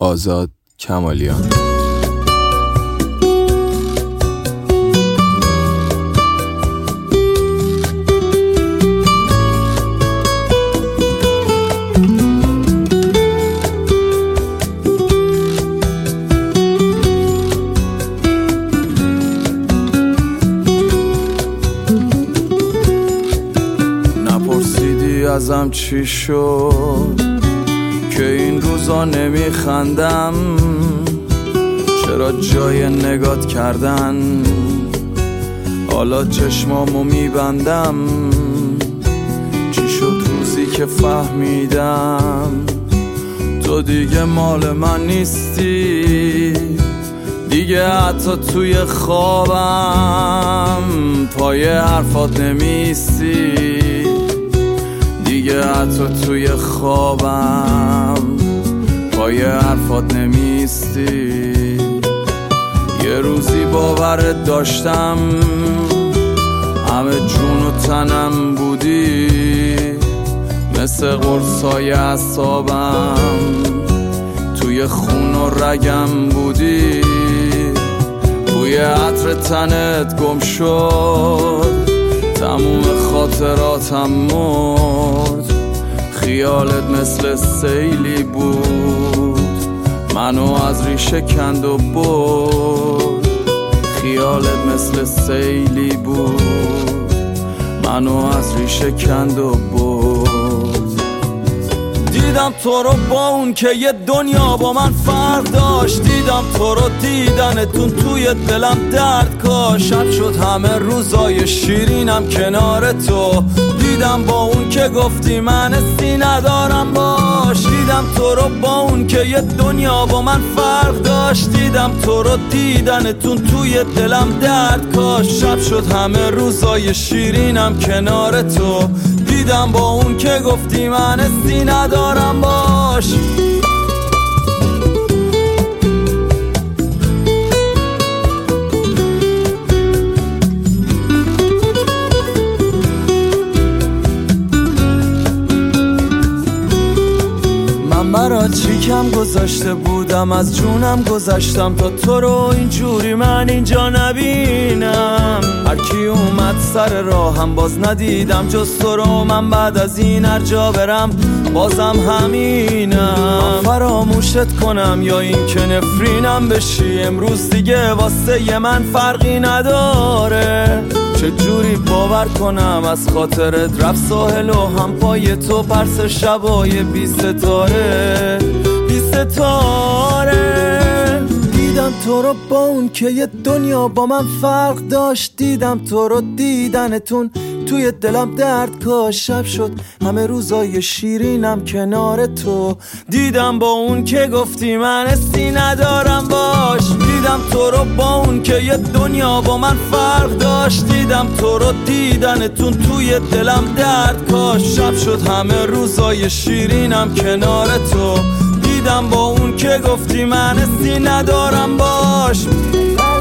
آزاد کمالیان. نپرسیدی ازم چی شد که این روزا نمیخندم، چرا جای نگات کردن حالا چشمامو میبندم. چی شد روزی که فهمیدم تو دیگه مال من نیستی، دیگه حتی توی خوابم پای حرفات نمیستی، دیگه حتی توی خوابم پای حرفات نمیستی. یه روزی باورت داشتم همه جون و تنم بودی، مثل قرصای اعصابم توی خون و رگم بودی. بوی عطر تنت گم شد، تموم خاطراتم مرد، خیالت مثل سیلی بود منو از ریشه کند و برد. خیالت مثل سیلی بود منو از ریشه کند و برد. دیدم تو رو با اون که یه دنیا با من فرق داشت، دیدم تو رو دیدنتون توی دلم درد کاش. شب شد همه روزای شیرینم کنار تو، دیدم با اون که گفتی من استی ندارم باش. دیدم تو رو با اون که یه دنیا با من فرق داشت، دیدم تو رو دیدنتون توی دلم درد کاش. شب شد همه روزای شیرینم کنار تو، دیدم با اون که گفتی من استی ندارم باش. من برا چی کم گذاشته بودم، از جونم گذاشتم تا تو رو اینجوری من اینجا نبینم. هر کی اومد سر راهم باز ندیدم جز تو رو، من بعد از این هر جا برم بازم همینم. من فراموشت کنم یا این که نفرینم بشی، امروز دیگه واسه من فرقی نداره. چه جوری باور کنم از خاطرت رفت ساحل و هم پای تو پرس شبای بی ستاره بی ستاره. دیدم تو رو با اون که یه دنیا با من فرق داشت، دیدم تو رو دیدنتون توی دلم درد کاش. شب شد همه روزای شیرینم کنار تو، دیدم با اون که گفتی من استی ندارم باش. دیدم تو رو با اون که یه دنیا با من فرق داشت، دیدم تو رو دیدنتون توی دلم درد کاش. شب شد همه روزای شیرینم کنار تو، دیدم با اون که گفتی من استی ندارم باش.